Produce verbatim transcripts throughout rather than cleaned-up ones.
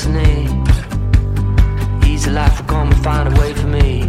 destiny. Easy life will come and find a way for me.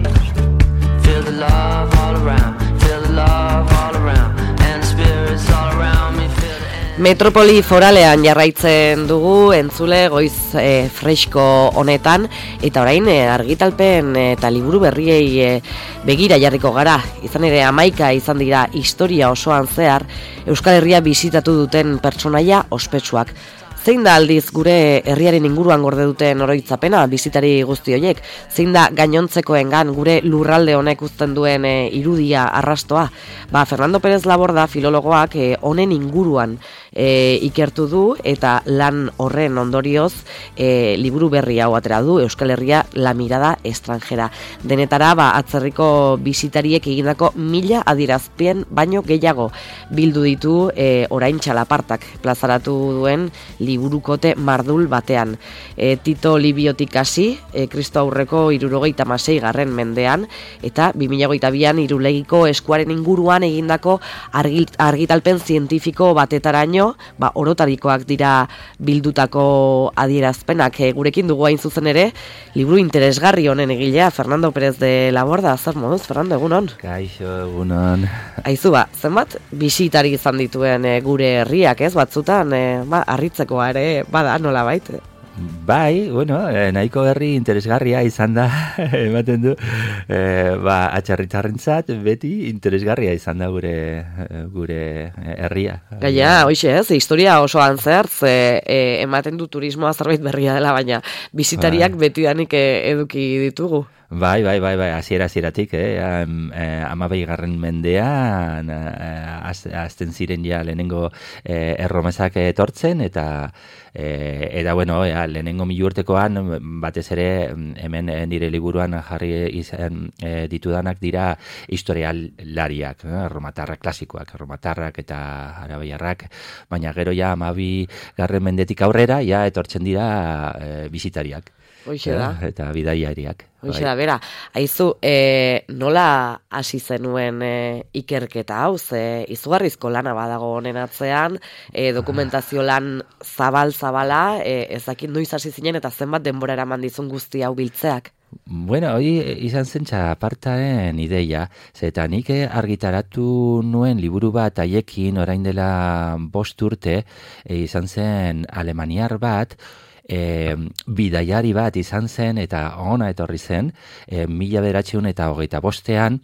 Feel the love all around, feel the love all around, and the spirits all around me. Feel the Metropoli foralean jarraitzen dugu entzule goiz e, fresko honetan, eta orain e, argitalpen eta liburu berriei e, begira jarriko gara. Izan ere hamaika izan dira historia osoan zehar Euskal Herria bisitatu duten pertsonaia ospetsuak. Zein da aldiz gure herriaren inguruan gorde duten oroitzapena bisitari guzti horiek? Zein da gainontzekoengan gure lurralde honek uzten duen e, irudia arrastoa? Ba, Fernando Pérez Laborda filologoak e, honen inguruan e, ikertu du eta lan horren ondorioz e, liburu berri hau atera du, Euskal Herria la mirada extranjera. Denetara ba, atzerriko bisitariek egindako mila adierazpen baino gehiago bildu ditu e, orain txalapartak plazaratu duen liburukote mardul batean. E, Tito Libiotik hasi, e, Kristo aurreko hirurogeita hamasei garren mendean, eta bi mila hogeita bian Irulegiko eskuaren inguruan egindako argit, argitalpen zientifiko batetaraino, ba, orotarikoak dira bildutako adierazpenak. E, gurekin dugu hain zuzen ere, liburu interesgarri honen egilea, Fernando Pérez de Laborda. Zer moduz, Fernando, egunon? Kaixo, egunon. Aizu ba, zenbat bisitari izan dituen e, gure herriak, ez? Batzutan, e, ba, harritzeko ere bada nola baita. Bai, bueno, nahiko herri interesgarria izan da, ematen du, e, ba, atxarritarrentzat beti interesgarria izan da gure gure herria. Gaia, hoxe ez, historia osoan zertz, e, e, ematen du turismoa zerbait berria dela, baina bisitariak ba. Betidanik eduki ditugu. Bai, bai, bai, bai, hasiera hasieratik, eh, eh, amabei garren mendean eh, azten ziren ja lehenengo eh, erromesak etortzen, eta eh, eta bueno, ja, lehenengo milurtekoan batez ere hemen nire liburuan jarri izan eh, ditudanak dira historialariak, eh, erromatarrak klasikoak, erromatarrak eta arabaiarrak, baina gero ja amabi garren mendetik aurrera ja etortzen dira eh, bisitariak. Hoxe da. Eta bidaiariak. Hoxe da, bera. Aizu, e, nola hasi zenuen e, ikerketa hau, ze izugarrizko lana badago honen atzean, e, dokumentazio lan zabal-zabala, e, ezakin noiz hasi zinen eta zenbat denbora eraman dizun guzti hau biltzeak? Bueno, hori izan zen txalapartaren ideia, zeta nik argitaratu nuen liburu bat haiekin orain dela bost urte, e, izan zen alemaniar bat, E, bidaiari bat izan zen eta ona etorri zen, e, mila bederatziehun eta hogeita bostean,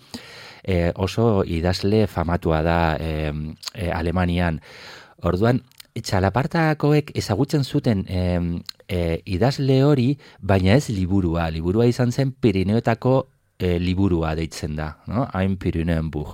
e, oso idazle famatua da e, e, Alemanian. Orduan, txalapartakoek ezagutzen zuten e, e, idazle hori, baina ez liburua. Liburua izan zen Pirineoetako e, liburua deitzen da, no? Ein Pirineenbuch.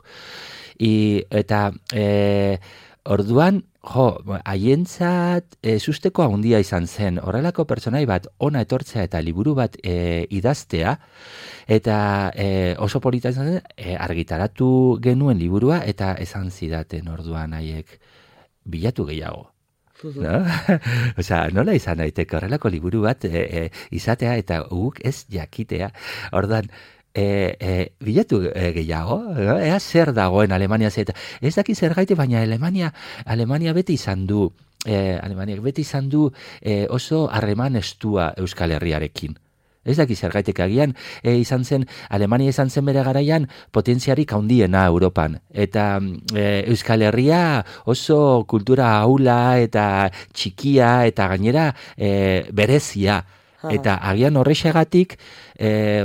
I, eta e, orduan, jo, haientzat e, susteko handia izan zen, horrelako pertsonai bat ona etortzea eta liburu bat e, idaztea, eta e, oso polita izan zen, e, argitaratu genuen liburua, eta esan zidaten orduan haiek bilatu gehiago. No? Osea, nola izan daiteke horrelako liburu bat e, e, izatea eta guk ez jakitea. Orduan, E, e, bilatu e, gehiago, ea zer dagoen Alemania zeta. Ez daki zer gaite, baina Alemania, Alemania beti izan du, e, Alemania beti izan du e, oso harreman estua Euskal Herriarekin. Ez daki zer gaitek agian, e, izan zen, Alemania izan zen bere garaian potentziarik handiena Europan. Eta e, Euskal Herria oso kultura ahula eta txikia eta gainera e, berezia. Eta agian horrexegatik eh,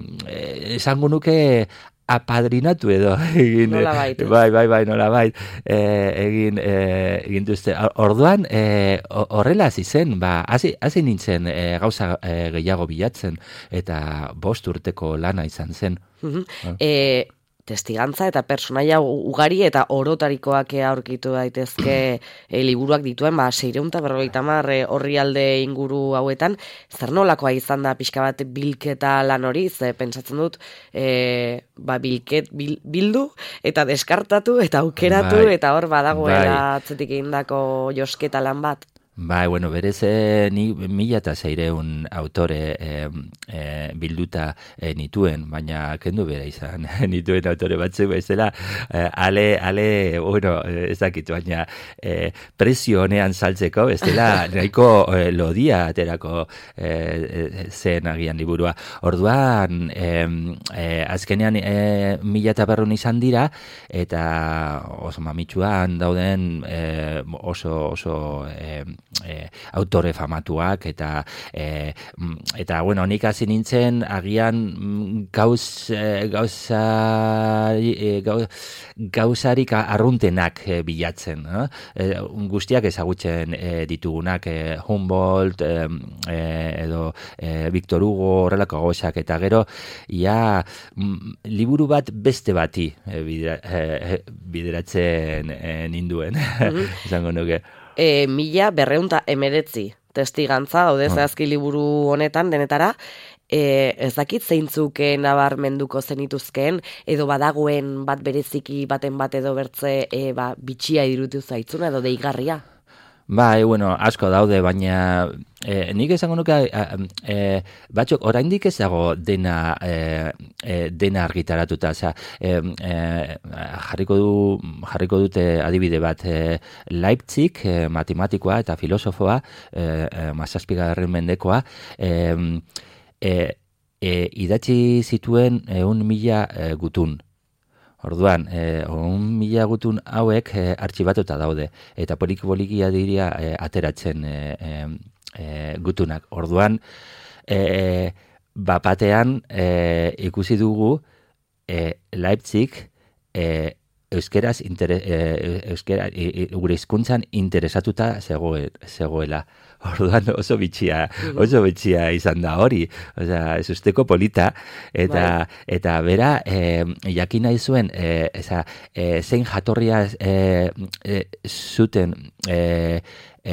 esango nuke apadrinatu edo egin, nola bait, bai, bai, bai, nola bait, eh, egin, eh, egin duzte. Orduan, eh, horrela hasi zen, ba, hasi, hasi nintzen eh, gauza eh, gehiago bilatzen, eta bost urteko lana izan zen. Uh-huh. ah. E, testigantza eta personaia ugari eta orotarikoak aurkitu daitezke e, liburuak dituen, ba, seiehun eta berrogeita hamar orrialde inguru hauetan, zer nolakoa izan da pixka bat bilketa lan hori, ze pentsatzen dut, e, ba, bilket, bil, bildu eta deskartatu eta aukeratu, bai, eta hor badagoela bai. Atzetik egindako josketa lan bat. Bai, bueno, berez eh, ni mila eta zeireun autore eh, eh, bilduta eh, nituen, baina kendu bera izan nituen autore batzuk bezala, eh, ale, ale, bueno, ez dakit, baina eh, prezio honean saltzeko, ez dela nahiko eh, lodia aterako eh, zen agian liburua. Orduan, eh, eh, azkenean eh, mila eta berrun izan dira, eta oso mamitsuan dauden eh, oso, oso eh, E, autore famatuak eta e, eta bueno, nik hasi nintzen agian gauz e, gauza e, gauz, gauzarik arruntenak e, bilatzen, no? E, guztiak ezagutzen e, ditugunak e, Humboldt e, e, edo e, Victor Hugo horrelako gauzak, eta gero ja m, liburu bat beste bati e, bidera, e, bideratzen e, ninduen izango nuke. E, mila berreunta emeretzi testigantza daude zehazki liburu honetan denetara, e, ez dakit zeintzuk nabarmenduko zenituzkeen, edo badagoen bat bereziki baten bat edo bertze e, ba, bitxia irutu zaitzuna edo deigarria? Bai, bueno, asko daude, baina eh, nik esango nuke eh, batzuk oraindik ez dago dena eh, eh, dena argitaratuta, osea, eh, eh, jarriko du jarriko dute adibide bat, eh, Leipzig, eh, matematikoa eta filosofoa, eh, eh, mazazpigarren mendekoa, eh, eh, eh, idatzi zituen ehun mila eh, gutun. Orduan, eh, un mila gutun hauek eh, artxibatuta daude, eta poliki-polikia diria eh, ateratzen eh, eh, gutunak. Orduan, eh, bapatean eh, ikusi dugu eh, Leipzig eh, euskeraz inter, eh, euskera, e, e, gure hizkuntzan interesatuta zegoe, zegoela. Orduan oso bitxia, oso bitxia izan da hori. Osea, ez usteko polita, eta, bai. Eta bera, eh, jakin nahi zuen, eh, eza, eh, zein jatorria eh, eh, zuten eh,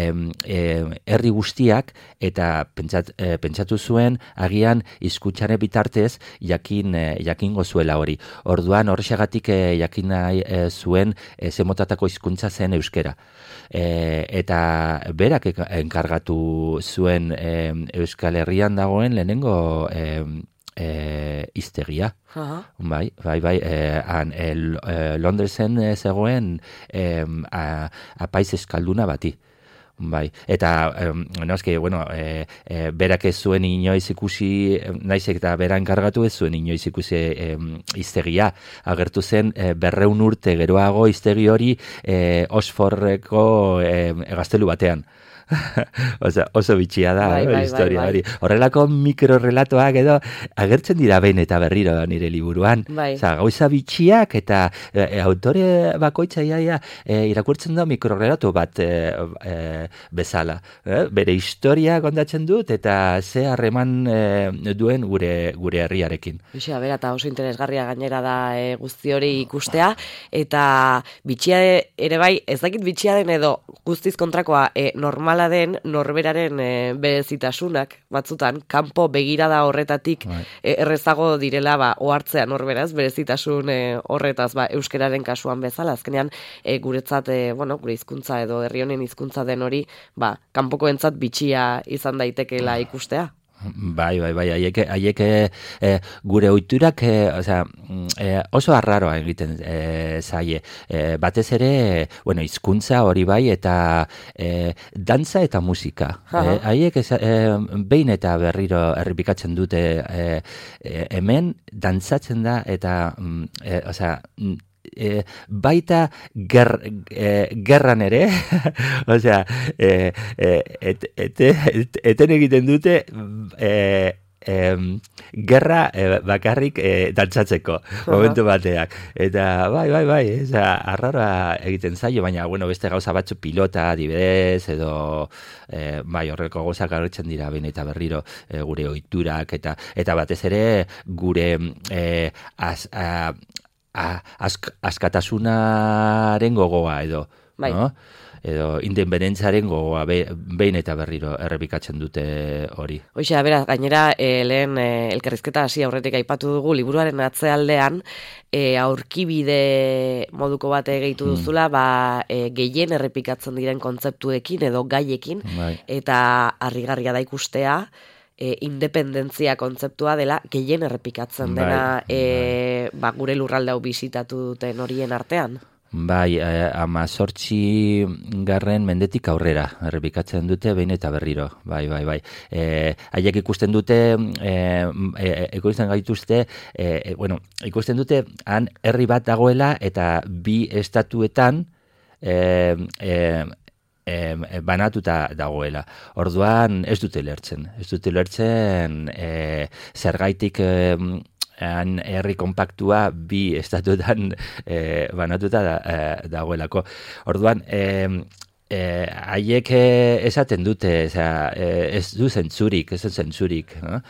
herri guztiak, eta pentsat, e, pentsatu zuen agian hizkuntzaren bitartez jakin e, jakingo zuela hori. Orduan horrexagatik e, jakin nahi e, zuen e, zemotatako hizkuntza zen euskera. E, eta berak enkargatu zuen e, Euskal Herrian dagoen lehenengo e, e, hiztegia. Uh-huh. Bai, bai, bai, eh, han, e, Londresen e, zegoen e, a, apaiz eskalduna bati. Bai, eta, um, no, eski, bueno, e, e, berak ez zuen inoiz ikusi, naiz eta bera enkargatu ez zuen inoiz ikusi e, hiztegia. Agertu zen e, berreun urte geroago hiztegi hori e, Oxfordeko e, gaztelu batean. Oso, oso bitxia da, bai, bai, historia hori. Bai, bai. Horrelako mikrorelatoak edo agertzen dira behin eta berriro nire liburuan. Bai. Osa, gauza bitxiak eta e, autore bakoitza iaia e, irakurtzen da mikrorelato bat e, e, bezala. E, bere historia kontatzen dut eta ze harreman e, duen gure gure herriarekin. Bixia, bera, eta oso interesgarria gainera da e, guzti hori ikustea, eta bitxia ere bai, ez dakit bitxia den edo guztiz kontrakoa e, normal den norberaren e, berezitasunak batzutan, kanpo begirada horretatik e, errezago direla ba, ohartzea norberaz, berezitasun e, horretaz ba, euskeraren kasuan bezala, azkenean e, guretzat, e, bueno, gure hizkuntza edo herri honen hizkuntza den hori, ba, kanpokoentzat bitxia izan daitekeela ikustea. Bai, bai, bai, haiek, haiek e, gure ohiturak e, osea, e, oso arraroa egiten e, zaie. E, batez ere, bueno, hizkuntza hori bai, eta e, dantza eta musika. E, haiek e, behin eta berriro errepikatzen dute e, e, hemen dantzatzen da, eta e, osea, E, baita ger, e, gerran ere, osea, e, et, et, et, eten egiten dute e, e, gerra e, bakarrik e, dantzatzeko momentu bateak. Eta bai, bai, bai, eza, arrara egiten zaio, baina, bueno, beste gauza batzu pilota, adibidez, edo e, bai, horreko gauzak agertzen dira behin eta berriro e, gure ohiturak, eta, eta batez ere gure e, az, a, ask, askatasunaren gogoa edo, bai. No? edo independentziaren gogoa be, behin eta berriro errepikatzen dute hori. Hoxe, beraz, gainera, e, lehen e, elkarrizketa hasi aurretik aipatu dugu, liburuaren atzealdean, e, aurkibide moduko bate gehitu duzula, mm. ba, e, gehien errepikatzen diren kontzeptuekin edo gaiekin, bai. Eta harrigarria da ikustea, e, independentzia kontzeptua dela gehien errepikatzen dena bai, e, bai. Ba, gure lurralde hau bisitatu duten horien artean. Bai, eh, ama sortzi garren mendetik aurrera, errepikatzen dute behin eta berriro, bai, bai, bai. Eh, haiek ikusten dute, eh, eh, ikusten gaituzte, eh, bueno, ikusten dute, han herri bat dagoela eta bi estatuetan, eh, eh, E, banatuta dagoela. Orduan ez dute lertzen. Ez dute lertzen e, zergaitik e, han herri kompaktua bi estatuetan e, banatuta da, e, dagoelako. Orduan, e, e, haiek e, esaten dute, osea, e, ez du zentzurik, ez du zentzurik. No?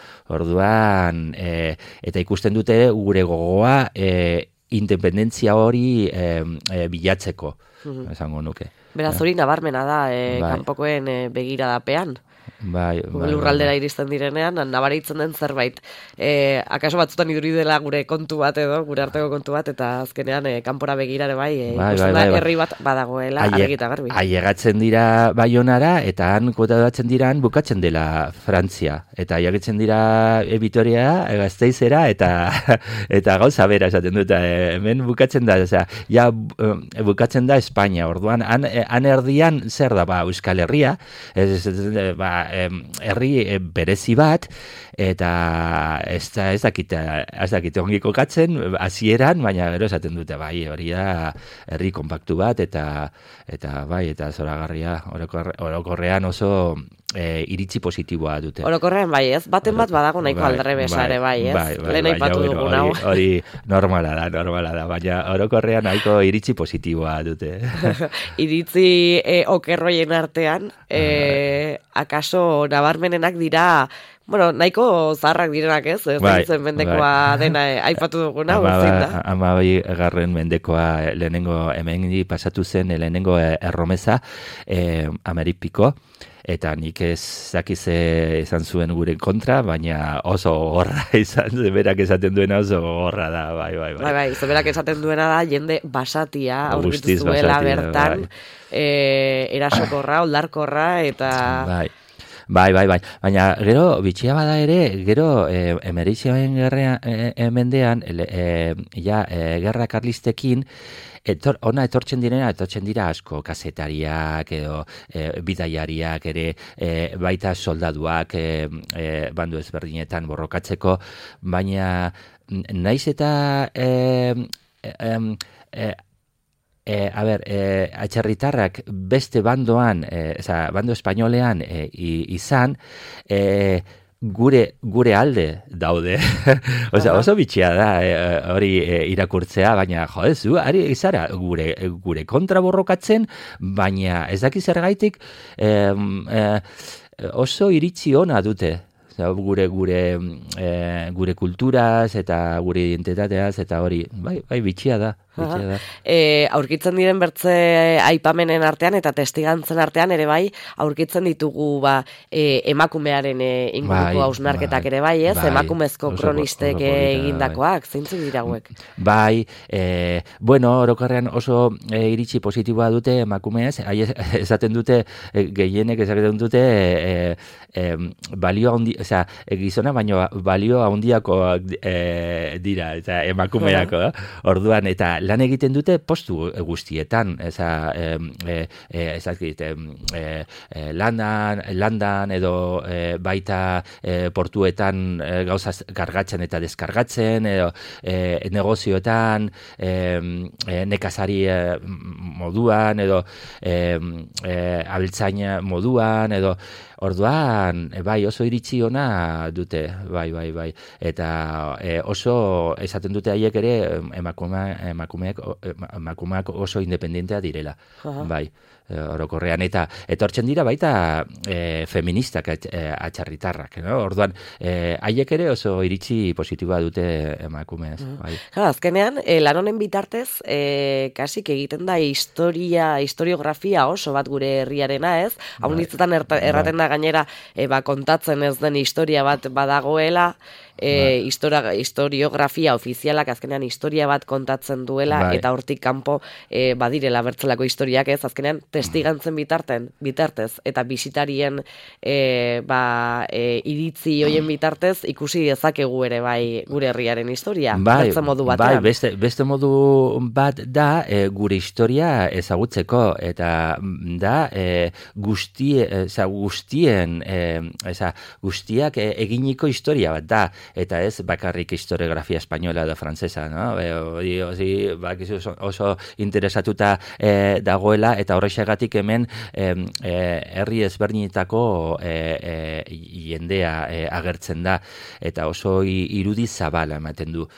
Orduan, e, eta ikusten dute gure gogoa e, independentzia hori e, e, bilatzeko, mm-hmm. esango nuke. Beraz, hori nabarmena da, e, bai. Kanpokoen e, begiradapean. Bai, bai, lurraldera bai. iristen direnean, nabaritzen den zerbait. E, akaso batzutan iduri dela gure kontu bat edo, gure arteko kontu bat, eta azkenean e, kanpora begirare bai, e, bai, bai, bai, bai. Herri bat badagoela, argita garbi. Ailegatzen dira Baionara, eta han kotadatzen dira, han bukatzen dela Frantzia. Eta ailegatzen dira e, Vitoria, e, Gasteizera, eta eta gauza bera esaten dut, e, hemen bukatzen da, osea, ja e, bukatzen da Espainia, orduan, han, e, han erdian zer da, ba, Euskal Herria, ez, ez, ba, herri berezi bat, eta ez da ez dakite, ez dakite ongi kokatzen hasieran, baina gero esaten dute bai, hori da herri konpaktu bat, eta eta bai, eta zoragarria, orokorrean oso e, iritzi positiboa dute. Orokorrean bai, ez? Baten bat badago nahiko bai, aldrebesa ere bai, ez? Bai, bai, lehen aipatu bai, dugun hau. Hori normala da, normala da, baina orokorrean nahiko iritzi positiboa dute. Iritzi e, okerroien artean, e, akaso nabarmenenak dira, bueno, nahiko zaharrak direnak, ez? Ez bai, zen mendekoa bai. Dena e, aipatu duguna, uzin da. Ama bai garren mendekoa lehenengo, hemen pasatu zen lehenengo erromeza, e, Ameripiko, eta nik ez zakize izan zuen gure kontra, baina oso gorra izan, zeberak esaten duena oso gorra da, bai, bai, bai. Bai, bai, zeberak esaten duena da, jende basatia, aurkitu zuela bertan, bai. e, erasokorra, oldarkorra, eta... Bai. Bai, bai, bai. Baina gero, bitxia bada ere, gero e, emerizioen gerra e, emendean, e, ja, e, gerra karlistekin, etor, ona etortzen direna, etortzen dira asko, kazetariak edo e, bidaiariak ere, e, baita soldaduak e, e, bandu ezberdinetan borrokatzeko, baina naiz eta... E, e, e, E, a ber, e, atxerritarrak beste bandoan, e, oza, bando espainolean e, izan, e, gure gure alde daude. Oza, oso bitxia da e, hori e, irakurtzea, baina jode zu, ari izara gure, gure kontra borrokatzen, baina ez dakiz zergaitik e, e, oso iritzi ona dute. Gure gure e, gure kulturaz eta gure identitateaz eta hori, bai, bai bitxia da. E, aurkitzen diren bertze aipamenen artean eta testigantzen artean ere bai, aurkitzen ditugu ba, e, emakumearen e, inguruko hausnarketak bai, ere bai, ez? Bai, emakumezko oso, kronistek oso egindakoak, bai. Zeintzuk dira hauek? Bai, e, bueno, orokorrean oso e, iritzi positiboa dute emakumeez, esaten dute, e, gehienek esaten dute, e, e, balio handi, osea, gizona baino balio handiako e, dira, eta emakumeako, uh -huh. Orduan, eta lan egiten dute postu guztietan, eza, e, e, ezakit, e, e, landan, landan edo e, baita e, portuetan e, gauzaz kargatzen eta deskargatzen, edo e, negozioetan, e, e, nekazari e, moduan, edo e, e, abeltzaina moduan, edo orduan, e, bai, oso iritzi ona dute, bai, bai, bai, eta e, oso esaten dute haiek ere emakume, emakumeak, emakumeak oso independentea direla, aha. Bai, orokorrean, eta etortzen dira baita e, feministak e, atxarritarrak, no? Orduan, e, haiek ere oso iritzi positiboa dute emakumez. Mm. Bai. Claro, azkenean, e, lan honen bitartez, e, kasik egiten da historia, historiografia oso bat gure herriarena, ez? Hau bai. Nitzetan erraten da gainera, e, ba, kontatzen ez den historia bat badagoela, E, historia, historiografia ofizialak azkenean historia bat kontatzen duela bai. Eta hortik kanpo e, badirela bertzelako historiak ez, azkenean testigantzen bitarten, bitartez eta bisitarien e, ba, e, iritzi hoien bitartez ikusi dezakegu ere bai gure herriaren historia bai, modu batean. Bai, beste, beste modu bat da e, gure historia ezagutzeko eta da e, guztie, eza, guztien e, eza, guztiak e, eginiko historia bat da. Eta ez bakarrik historiografia espainola da frantsesa, no? E, odi, ozi, bakizu oso interesatuta e, dagoela, eta horrexegatik hemen e, e, herri ezberdinetako e, e, jendea e, agertzen da, eta oso irudi zabala ematen du.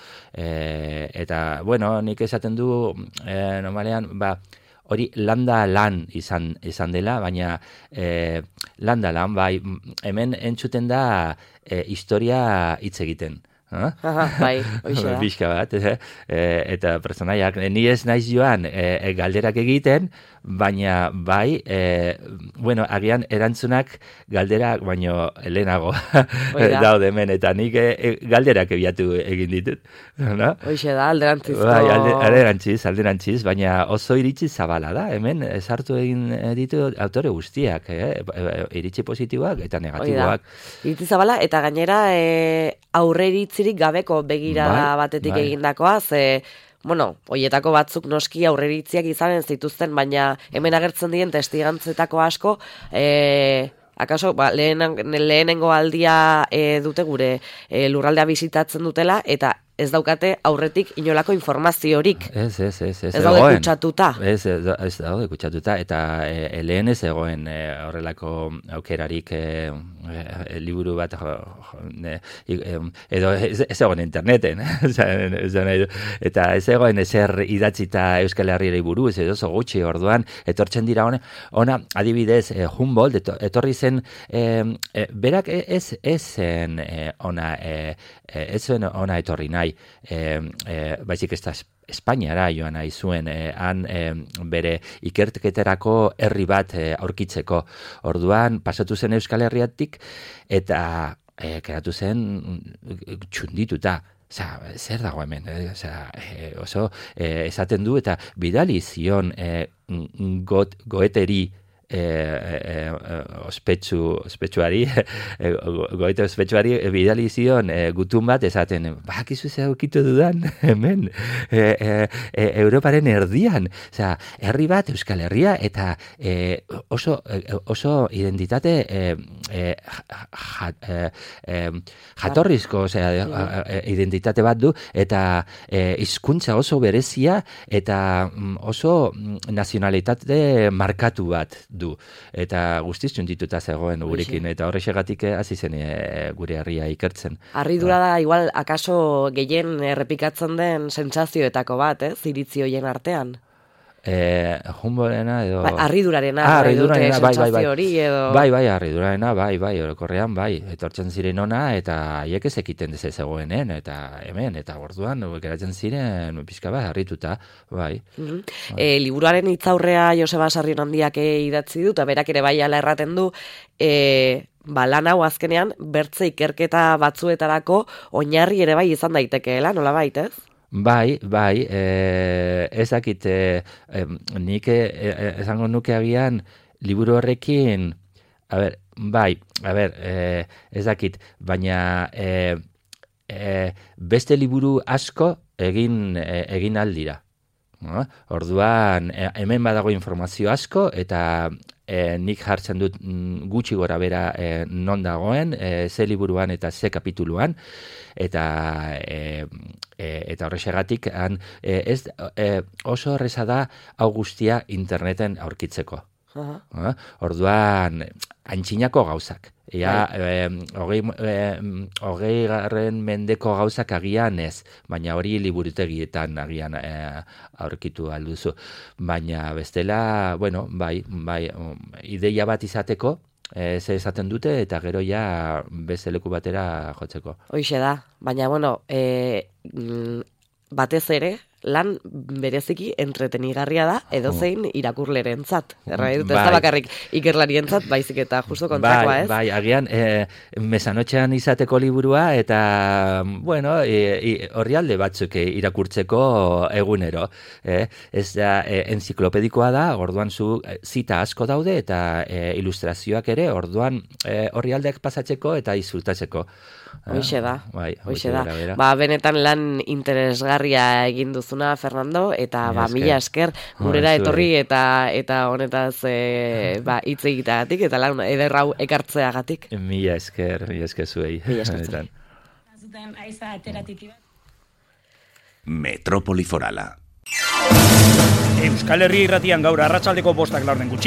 E, eta, bueno, nik esaten du, e, normalean, ba, hori landa lan izan, izan dela, baina e, landa lan, bai, hemen entzuten da e, historia hitz egiten. Huh? Aha, bai, hoxe da. Bizka bat, eh? e, eta personaiak, ni ez naiz joan e, e, galderak egiten, baina bai, e, bueno, agian erantzunak galderak baino lehenago daude hemen, eta nik e, galderak ebiatu egin ditut. No? Hoxe da, alderantzizko. Bai, alde, alderantziz, alderantziz, baina oso iritzi zabala da, hemen sartu egin ditu autore guztiak, eh? Iritzi positiboak eta negatiboak. Iritzi zabala, eta gainera e, aurre iritzirik gabeko begirada bai, batetik bai. Egindakoa, ze bueno, hoietako batzuk noski aurreritziak izanen zituzten, baina hemen agertzen dien testigantzetako asko, e, akaso, ba, lehen, lehenengo aldia e, dute gure e, lurraldea bizitatzen dutela, eta ez daukate aurretik inolako informaziorik. Ez, ez, ez. Ez, ez daude kutsatuta. Ez, ez, ez daude kutsatuta, eta e, lehen ez egoen e, horrelako aukerarik e, e, liburu bat, jo, jo, ne, edo ez, ez egoen interneten, eta ez egoen ezer idatzita Euskal Herriari buruz, edo oso gutxi orduan, etortzen dira ona, ona adibidez, e, Humboldt, etorri zen, e, e, berak ez, ez zen e, ona, e, ez zen ona etorri nahi, E, e, baizik ez da Espainiara joan nahi zuen, e, han e, bere ikerketerako herri bat e, aurkitzeko. Orduan pasatu zen Euskal Herriatik eta e, keratu zen txundituta. Osa, zer dago hemen, eh? Osa, e, oso e, esaten du eta bidali zion e, got, goeteri E, e, e, ospetsu, ospetsuari, e, goite ospetsuari e, bidali zion e, gutun bat esaten, bakizu ze aukitu dudan, hemen, e, e, e, Europaren erdian, osea, herri bat, Euskal Herria, eta e, oso, e, oso identitate e, e, ja, e, e, jatorrizko, osea, e, identitate bat du, eta e, hizkuntza oso berezia, eta oso nazionalitate markatu bat du, eta guztiz txundituta zegoen gurekin, eta horrexegatik hasi zen e, gure herria ikertzen. Harridura da, igual, akaso gehien errepikatzen den sentsazioetako bat, ez, iritzi hoien artean? Eh, Humboldtena edo ba, arridurarena, ah, arridurarena bai, bai, bai. Hori, edo... bai, bai, arridurarena, bai, bai, orokorrean, bai, etortzen ziren ona, eta haiek ez ekiten dez zegoenen, eta hemen, eta orduan geratzen ziren, pixka bat, harrituta, bai. Mm-hmm. bai. E, liburuaren hitzaurrea Joseba Sarrionandiak idatzi du, eta berak ere bai ala erraten du, e, ba, lan hau azkenean, bertze ikerketa batzuetarako oinarri ere bai izan daitekeela, nola baitez? Bai, bai, e, ezakit, e, e, nik e, e, esango nuke agian liburu horrekin, a ber, bai, a ber, e, ezakit, baina e, e, beste liburu asko egin, e, egin aldira. No? Orduan, e, hemen badago informazio asko, eta e, nik jartzen dut gutxi gora bera e, non dagoen, e, ze liburuan eta ze kapituluan, eta e, e, eta horrexegatik han, e, ez, e, oso horreza da hau guztia interneten aurkitzeko. Uh, orduan, antxinako gauzak. Ja, eh, hogei, eh, hogei garren mendeko gauzak agian ez, baina hori liburutegietan agian eh, aurkitu alduzu. Baina bestela, bueno, bai, bai, ideia bat izateko, eh, ze esaten dute, eta gero ja beste leku batera jotzeko. Hoixe da, baina, bueno, eh, batez ere, lan bereziki entretenigarria da edozein irakurlerentzat. Errai dut, ez da bakarrik ikerlarientzat, baizik eta justo kontrakoa, ez? Bai, agian, e, mesanotxean izateko liburua, eta, bueno, orrialde batzuk irakurtzeko egunero. Eh? Ez da, e, enziklopedikoa da, orduan zu zita asko daude, eta e, ilustrazioak ere, orduan e, orrialdeak pasatzeko eta disfrutatzeko. Hoixe da, bai, hoixe da. Ba, benetan lan interesgarria egin duzuna, Fernando, eta ba, mila esker gurera etorri eta eta honetaz e, ba, hitz egiteagatik, eta lan ederrau ekartzeagatik. Mila esker, mila esker zuei. Mila esker. Metrópoli Forala. Euskal Herria irratian gaur arratsaldeko bostak laurden gutxi.